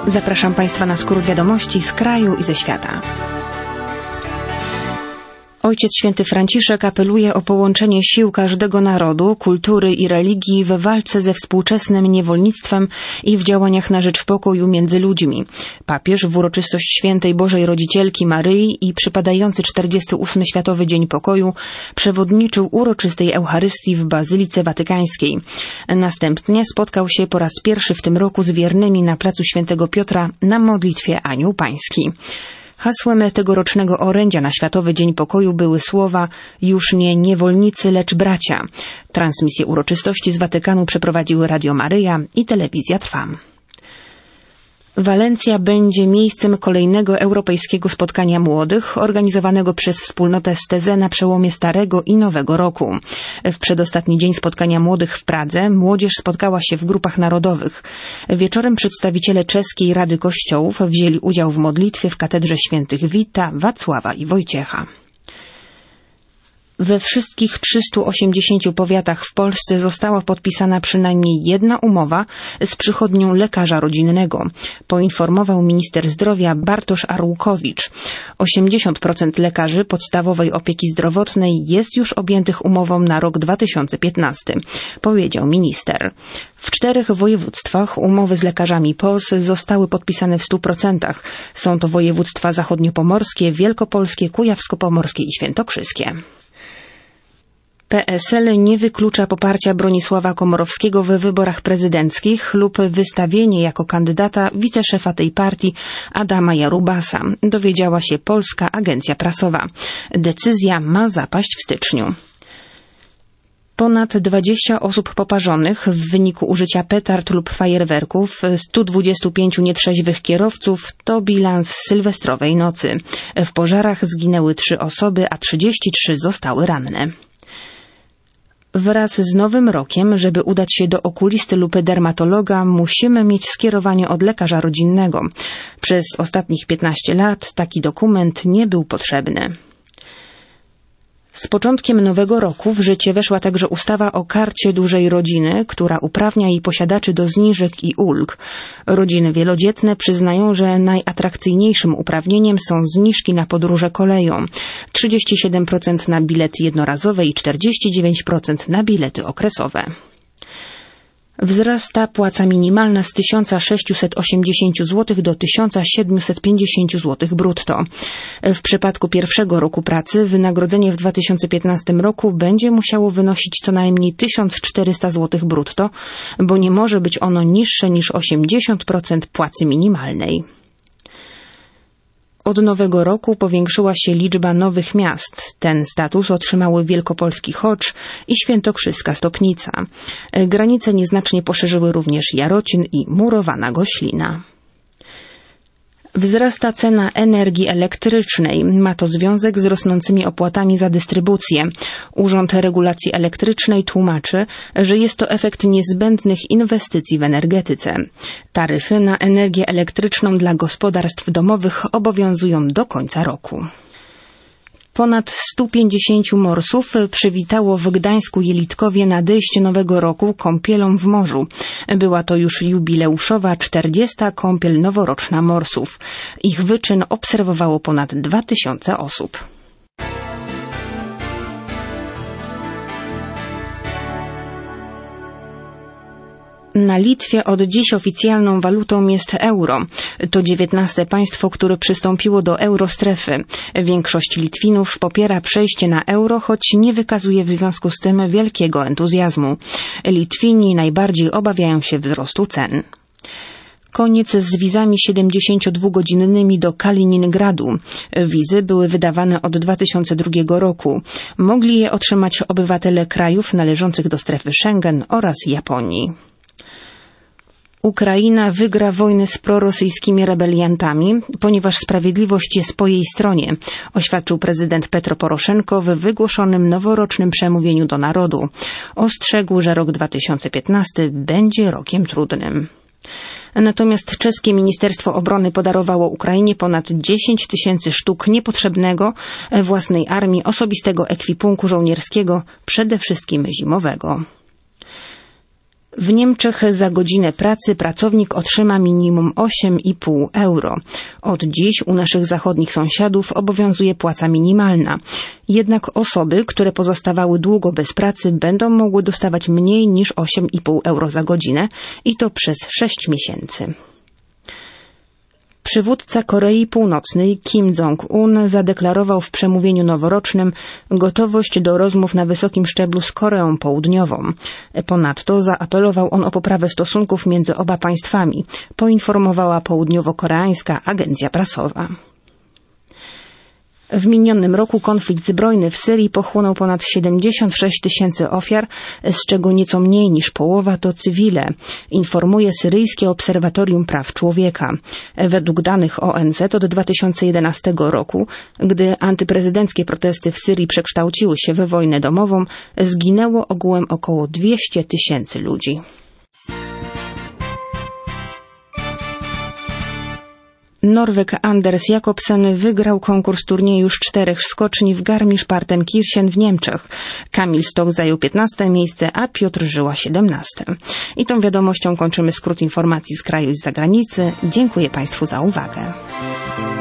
Zapraszam Państwa na skrót wiadomości z kraju i ze świata. Ojciec Święty Franciszek apeluje o połączenie sił każdego narodu, kultury i religii w walce ze współczesnym niewolnictwem i w działaniach na rzecz pokoju między ludźmi. Papież w uroczystość Świętej Bożej Rodzicielki Maryi i przypadający 48. Światowy Dzień Pokoju przewodniczył uroczystej Eucharystii w Bazylice Watykańskiej. Następnie spotkał się po raz pierwszy w tym roku z wiernymi na placu Świętego Piotra na modlitwie Anioł Pański. Hasłem tegorocznego orędzia na Światowy Dzień Pokoju były słowa „Już nie niewolnicy, lecz bracia”. Transmisję uroczystości z Watykanu przeprowadziły Radio Maryja i Telewizja Trwam. Walencja będzie miejscem kolejnego europejskiego spotkania młodych, organizowanego przez wspólnotę STZ na przełomie Starego i Nowego Roku. W przedostatni dzień spotkania młodych w Pradze młodzież spotkała się w grupach narodowych. Wieczorem przedstawiciele Czeskiej Rady Kościołów wzięli udział w modlitwie w katedrze świętych Wita, Wacława i Wojciecha. We wszystkich 380 powiatach w Polsce została podpisana przynajmniej jedna umowa z przychodnią lekarza rodzinnego, poinformował minister zdrowia Bartosz Arłukowicz. 80% lekarzy podstawowej opieki zdrowotnej jest już objętych umową na rok 2015, powiedział minister. W 4 województwach umowy z lekarzami POZ zostały podpisane w 100%. Są to województwa zachodniopomorskie, wielkopolskie, kujawsko-pomorskie i świętokrzyskie. PSL nie wyklucza poparcia Bronisława Komorowskiego w wyborach prezydenckich lub wystawienie jako kandydata wiceszefa tej partii Adama Jarubasa, dowiedziała się Polska Agencja Prasowa. Decyzja ma zapaść w styczniu. Ponad 20 osób poparzonych w wyniku użycia petard lub fajerwerków, 125 nietrzeźwych kierowców to bilans sylwestrowej nocy. W pożarach zginęły 3 osoby, a 33 zostały ranne. Wraz z Nowym Rokiem, żeby udać się do okulisty lub dermatologa, musimy mieć skierowanie od lekarza rodzinnego. Przez ostatnich 15 lat taki dokument nie był potrzebny. Z początkiem nowego roku w życie weszła także ustawa o Karcie Dużej Rodziny, która uprawnia jej posiadaczy do zniżek i ulg. Rodziny wielodzietne przyznają, że najatrakcyjniejszym uprawnieniem są zniżki na podróże koleją. 37% na bilety jednorazowe i 49% na bilety okresowe. Wzrasta płaca minimalna z 1680 zł do 1750 zł brutto. W przypadku pierwszego roku pracy wynagrodzenie w 2015 roku będzie musiało wynosić co najmniej 1400 zł brutto, bo nie może być ono niższe niż 80% płacy minimalnej. Od nowego roku powiększyła się liczba nowych miast. Ten status otrzymały Wielkopolski Chocz i Świętokrzyska Stopnica. Granice nieznacznie poszerzyły również Jarocin i Murowana Goślina. Wzrasta cena energii elektrycznej. Ma to związek z rosnącymi opłatami za dystrybucję. Urząd Regulacji Elektrycznej tłumaczy, że jest to efekt niezbędnych inwestycji w energetyce. Taryfy na energię elektryczną dla gospodarstw domowych obowiązują do końca roku. Ponad 150 morsów przywitało w Gdańsku-Jelitkowie nadejście nowego roku kąpielą w morzu. Była to już jubileuszowa 40. kąpiel noworoczna morsów. Ich wyczyn obserwowało ponad 2000 osób. Na Litwie od dziś oficjalną walutą jest euro. To 19. państwo, które przystąpiło do eurostrefy. Większość Litwinów popiera przejście na euro, choć nie wykazuje w związku z tym wielkiego entuzjazmu. Litwini najbardziej obawiają się wzrostu cen. Koniec z wizami 72-godzinnymi do Kaliningradu. Wizy były wydawane od 2002 roku. Mogli je otrzymać obywatele krajów należących do strefy Schengen oraz Japonii. Ukraina wygra wojnę z prorosyjskimi rebeliantami, ponieważ sprawiedliwość jest po jej stronie, oświadczył prezydent Petro Poroszenko w wygłoszonym noworocznym przemówieniu do narodu. Ostrzegł, że rok 2015 będzie rokiem trudnym. Natomiast czeskie Ministerstwo Obrony podarowało Ukrainie ponad 10 000 sztuk niepotrzebnego własnej armii osobistego ekwipunku żołnierskiego, przede wszystkim zimowego. W Niemczech za godzinę pracy pracownik otrzyma minimum 8,5 euro. Od dziś u naszych zachodnich sąsiadów obowiązuje płaca minimalna. Jednak osoby, które pozostawały długo bez pracy, będą mogły dostawać mniej niż 8,5 euro za godzinę i to przez 6 miesięcy. Przywódca Korei Północnej Kim Jong-un zadeklarował w przemówieniu noworocznym gotowość do rozmów na wysokim szczeblu z Koreą Południową. Ponadto zaapelował on o poprawę stosunków między oba państwami, poinformowała południowo-koreańska agencja prasowa. W minionym roku konflikt zbrojny w Syrii pochłonął ponad 76 tysięcy ofiar, z czego nieco mniej niż połowa to cywile, informuje Syryjskie Obserwatorium Praw Człowieka. Według danych ONZ od 2011 roku, gdy antyprezydenckie protesty w Syrii przekształciły się w wojnę domową, zginęło ogółem około 200 tysięcy ludzi. Norweg Anders Jakobsen wygrał konkurs turnieju z 4 skoczni w Garmisch-Partenkirchen w Niemczech. Kamil Stoch zajął 15. miejsce, a Piotr Żyła 17. I tą wiadomością kończymy skrót informacji z kraju i z zagranicy. Dziękuję Państwu za uwagę.